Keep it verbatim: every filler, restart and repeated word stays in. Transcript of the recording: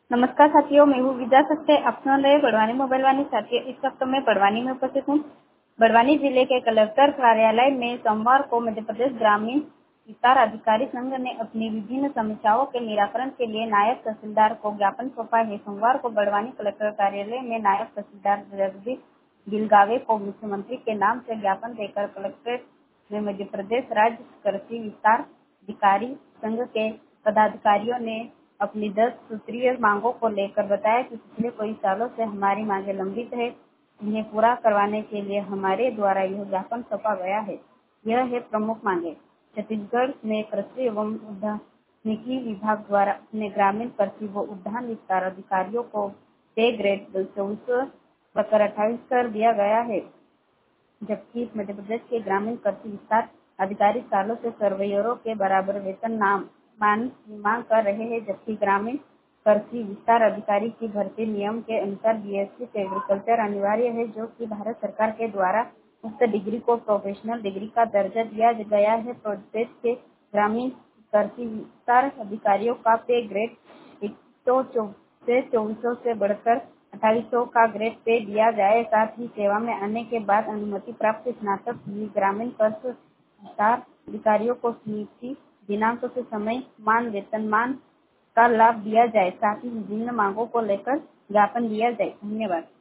नमस्कार साथियों, मैं हूँ विद्या सकते। आप सुन रहे बड़वानी मोबाइल वाणी साथियों। इस हफ्ते में बड़वानी में उपस्थित हूँ। बड़वानी जिले के कलेक्टर कार्यालय में सोमवार को मध्य प्रदेश ग्रामीण विस्तार अधिकारी संघ ने अपनी विभिन्न समस्याओं के निराकरण के लिए नायब तहसीलदार को ज्ञापन सौंपा है। सोमवार को बड़वानी कलेक्टर कार्यालय में नायब तहसीलदार जगदीश गिलगावे को मुख्यमंत्री के नाम से ज्ञापन देकर कलेक्ट्रेट में मध्य प्रदेश राज्य कृषि विस्तार अधिकारी संघ के पदाधिकारियों ने अपनी दस सूत्रीय मांगों को लेकर बताया कि पिछले कई सालों से हमारी मांगे लंबित है। इन्हें पूरा करवाने के लिए हमारे द्वारा यह ज्ञापन सौंपा गया है। यह है प्रमुख मांगे। छत्तीसगढ़ में कृषि एवं उद्यानिकी विभाग द्वारा अपने ग्रामीण कृषि व उद्यान विस्तार अधिकारियों को पे ग्रेड चौबीस बकर अट्ठाईस कर दिया गया है, जबकि मध्य प्रदेश के ग्रामीण कृषि विस्तार अधिकारी सालों से सर्वेयरों के बराबर वेतन नाम मान की मांग कर रहे हैं, जबकि ग्रामीण कृषि विस्तार अधिकारी की भर्ती नियम के अनुसार बीएससी एग्रीकल्चर अनिवार्य है, जो कि भारत सरकार के द्वारा उक्त डिग्री को प्रोफेशनल डिग्री का दर्जा दिया गया है। प्रदेश के ग्रामीण कृषि विस्तार अधिकारियों का पे ग्रेड एक सौ से चौबीस से बढ़कर अट्ठाईस सौ का ग्रेड पे दिया जाए। साथ ही सेवा में आने के बाद अनुमति प्राप्त स्नातक ग्रामीण कृषि विस्तार अधिकारियों को नियुक्ति दिनांक से समय मान वेतनमान का लाभ दिया जाए। साथ ही विभिन्न मांगों को लेकर ज्ञापन दिया जाए। धन्यवाद।